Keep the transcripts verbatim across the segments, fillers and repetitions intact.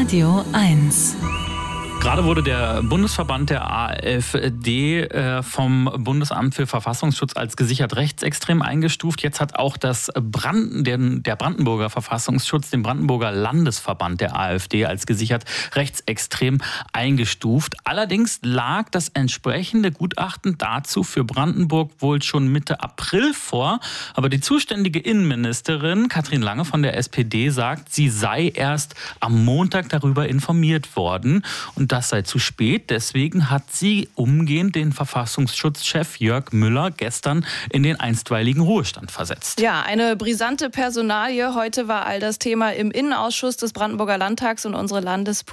Radio eins. Gerade wurde der Bundesverband der AfD äh, vom Bundesamt für Verfassungsschutz als gesichert rechtsextrem eingestuft. Jetzt hat auch das Branden, der, der Brandenburger Verfassungsschutz den Brandenburger Landesverband der AfD als gesichert rechtsextrem eingestuft. Allerdings lag das entsprechende Gutachten dazu für Brandenburg wohl schon Mitte April vor. Aber die zuständige Innenministerin Katrin Lange von der S P D sagt, sie sei erst am Montag darüber informiert worden. Und das sei zu spät. Deswegen hat sie umgehend den Verfassungsschutzchef Jörg Müller gestern in den einstweiligen Ruhestand versetzt. Ja, eine brisante Personalie. Heute war all das Thema im Innenausschuss des Brandenburger Landtags und unsere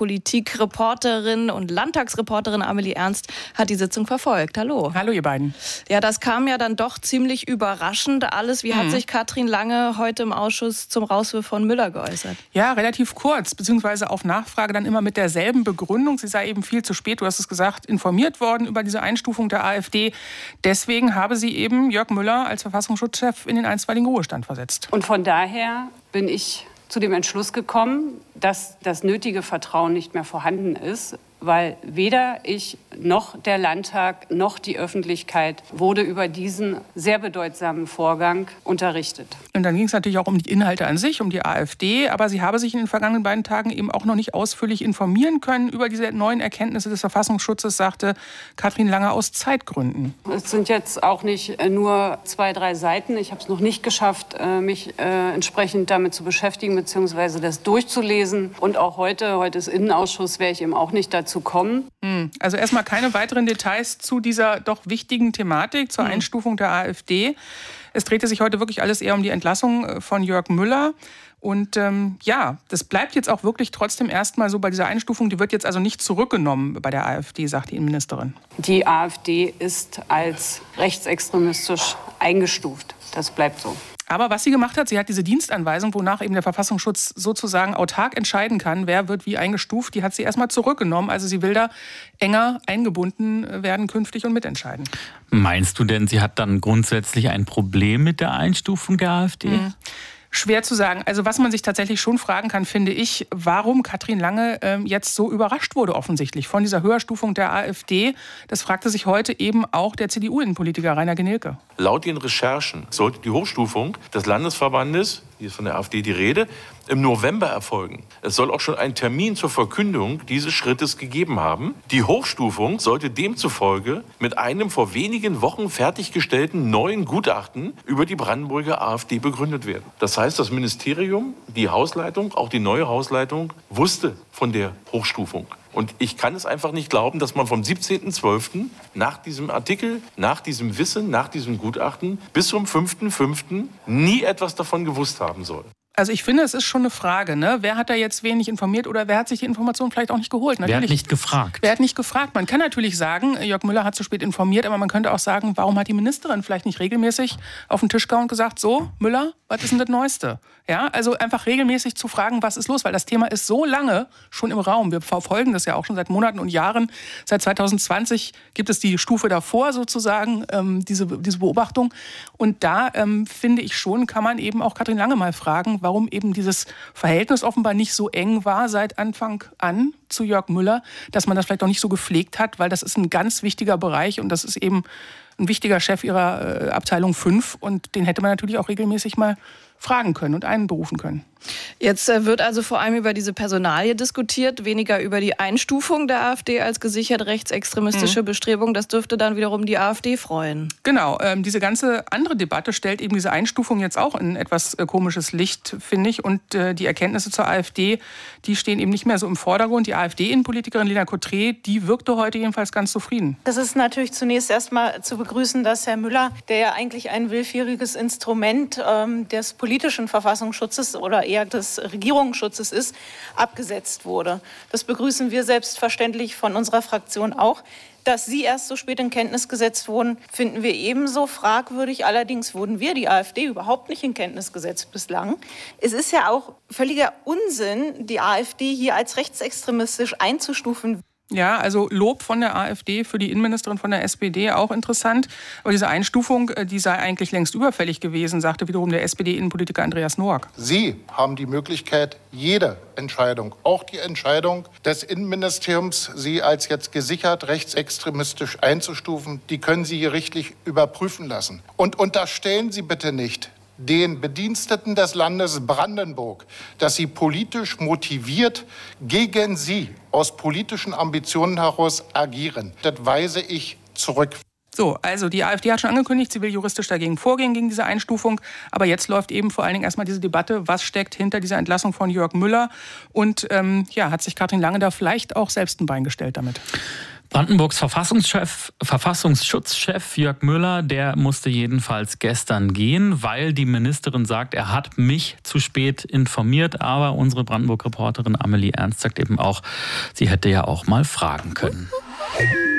Landespolitik-Reporterin und Landtagsreporterin Amelie Ernst hat die Sitzung verfolgt. Hallo. Hallo, ihr beiden. Ja, das kam ja dann doch ziemlich überraschend alles. Wie mhm. hat sich Katrin Lange heute im Ausschuss zum Rauswurf von Müller geäußert? Ja, relativ kurz, beziehungsweise auf Nachfrage dann immer mit derselben Begründung. Sie sei eben viel zu spät, du hast es gesagt, informiert worden über diese Einstufung der AfD. Deswegen habe sie eben Jörg Müller als Verfassungsschutzchef in den einstweiligen Ruhestand versetzt. Und von daher bin ich zu dem Entschluss gekommen, dass das nötige Vertrauen nicht mehr vorhanden ist, weil weder ich noch der Landtag noch die Öffentlichkeit wurde über diesen sehr bedeutsamen Vorgang unterrichtet. Und dann ging es natürlich auch um die Inhalte an sich, um die AfD, aber sie habe sich in den vergangenen beiden Tagen eben auch noch nicht ausführlich informieren können über diese neuen Erkenntnisse des Verfassungsschutzes, sagte Katrin Lange aus Zeitgründen. Es sind jetzt auch nicht nur zwei, drei Seiten. Ich habe es noch nicht geschafft, mich äh, entsprechend damit zu beschäftigen bzw. das durchzulesen. Und auch heute, heute ist Innenausschuss, wäre ich eben auch nicht dazu zu kommen. Also erstmal keine weiteren Details zu dieser doch wichtigen Thematik, zur Einstufung der AfD. Es drehte sich heute wirklich alles eher um die Entlassung von Jörg Müller. Und ähm, ja, das bleibt jetzt auch wirklich trotzdem erstmal so bei dieser Einstufung. Die wird jetzt also nicht zurückgenommen bei der AfD, sagt die Innenministerin. Die AfD ist als rechtsextremistisch eingestuft. Das bleibt so. Aber was sie gemacht hat, sie hat diese Dienstanweisung, wonach eben der Verfassungsschutz sozusagen autark entscheiden kann, wer wird wie eingestuft, die hat sie erstmal zurückgenommen. Also sie will da enger eingebunden werden künftig und mitentscheiden. Meinst du denn, sie hat dann grundsätzlich ein Problem mit der Einstufung der AfD? Mhm. Schwer zu sagen. Also was man sich tatsächlich schon fragen kann, finde ich, warum Katrin Lange ähm, jetzt so überrascht wurde offensichtlich von dieser Höherstufung der AfD. Das fragte sich heute eben auch der C D U-Innenpolitiker Rainer Genilke. Laut den Recherchen sollte die Hochstufung des Landesverbandes, hier ist von der AfD die Rede, im November erfolgen. Es soll auch schon einen Termin zur Verkündung dieses Schrittes gegeben haben. Die Hochstufung sollte demzufolge mit einem vor wenigen Wochen fertiggestellten neuen Gutachten über die Brandenburger AfD begründet werden. Das heißt, das Ministerium, die Hausleitung, auch die neue Hausleitung, wusste von der Hochstufung. Und ich kann es einfach nicht glauben, dass man vom siebzehnten zwölften nach diesem Artikel, nach diesem Wissen, nach diesem Gutachten bis zum fünften fünften nie etwas davon gewusst haben soll. Also ich finde, es ist schon eine Frage, ne? Wer hat da jetzt wenig informiert oder wer hat sich die Information vielleicht auch nicht geholt? Natürlich, wer hat nicht gefragt? Wer hat nicht gefragt? Man kann natürlich sagen, Jörg Müller hat zu spät informiert, aber man könnte auch sagen, warum hat die Ministerin vielleicht nicht regelmäßig auf den Tisch gehauen und gesagt, so, Müller, was ist denn das Neueste? Ja, also einfach regelmäßig zu fragen, was ist los? Weil das Thema ist so lange schon im Raum. Wir verfolgen das ja auch schon seit Monaten und Jahren. Seit zwanzig zwanzig gibt es die Stufe davor sozusagen, ähm, diese, diese Beobachtung. Und da ähm, finde ich schon, kann man eben auch Katrin Lange mal fragen, warum eben dieses Verhältnis offenbar nicht so eng war seit Anfang an zu Jörg Müller, dass man das vielleicht auch nicht so gepflegt hat, weil das ist ein ganz wichtiger Bereich und das ist eben ein wichtiger Chef ihrer äh, Abteilung fünf und den hätte man natürlich auch regelmäßig mal fragen können und einberufen können. Jetzt wird also vor allem über diese Personalie diskutiert, weniger über die Einstufung der AfD als gesichert rechtsextremistische mhm. Bestrebung. Das dürfte dann wiederum die AfD freuen. Genau, ähm, diese ganze andere Debatte stellt eben diese Einstufung jetzt auch in etwas äh, komisches Licht, finde ich. Und äh, die Erkenntnisse zur AfD, die stehen eben nicht mehr so im Vordergrund. Die AfD-Innenpolitikerin Lena Cotré, die wirkte heute jedenfalls ganz zufrieden. Das ist natürlich zunächst erstmal zu begrüßen, dass Herr Müller, der ja eigentlich ein willfähriges Instrument ähm, des politischen Verfassungsschutzes oder eher des Regierungsschutzes ist, abgesetzt wurde. Das begrüßen wir selbstverständlich von unserer Fraktion auch. Dass Sie erst so spät in Kenntnis gesetzt wurden, finden wir ebenso fragwürdig. Allerdings wurden wir, die AfD, überhaupt nicht in Kenntnis gesetzt bislang. Es ist ja auch völliger Unsinn, die AfD hier als rechtsextremistisch einzustufen. Ja, also Lob von der AfD für die Innenministerin von der S P D, auch interessant. Aber diese Einstufung, die sei eigentlich längst überfällig gewesen, sagte wiederum der S P D-Innenpolitiker Andreas Noack. Sie haben die Möglichkeit, jede Entscheidung, auch die Entscheidung des Innenministeriums, Sie als jetzt gesichert rechtsextremistisch einzustufen, die können Sie gerichtlich überprüfen lassen. Und unterstellen Sie bitte nicht den Bediensteten des Landes Brandenburg, dass sie politisch motiviert gegen Sie aus politischen Ambitionen heraus agieren. Das weise ich zurück. So, also die AfD hat schon angekündigt, sie will juristisch dagegen vorgehen, gegen diese Einstufung. Aber jetzt läuft eben vor allen Dingen erstmal diese Debatte, was steckt hinter dieser Entlassung von Jörg Müller. Und ähm, ja, hat sich Katrin Lange da vielleicht auch selbst ein Bein gestellt damit? Brandenburgs Verfassungschef, Verfassungsschutzchef Jörg Müller, der musste jedenfalls gestern gehen, weil die Ministerin sagt, er hat mich zu spät informiert. Aber unsere Brandenburg-Reporterin Amelie Ernst sagt eben auch, sie hätte ja auch mal fragen können.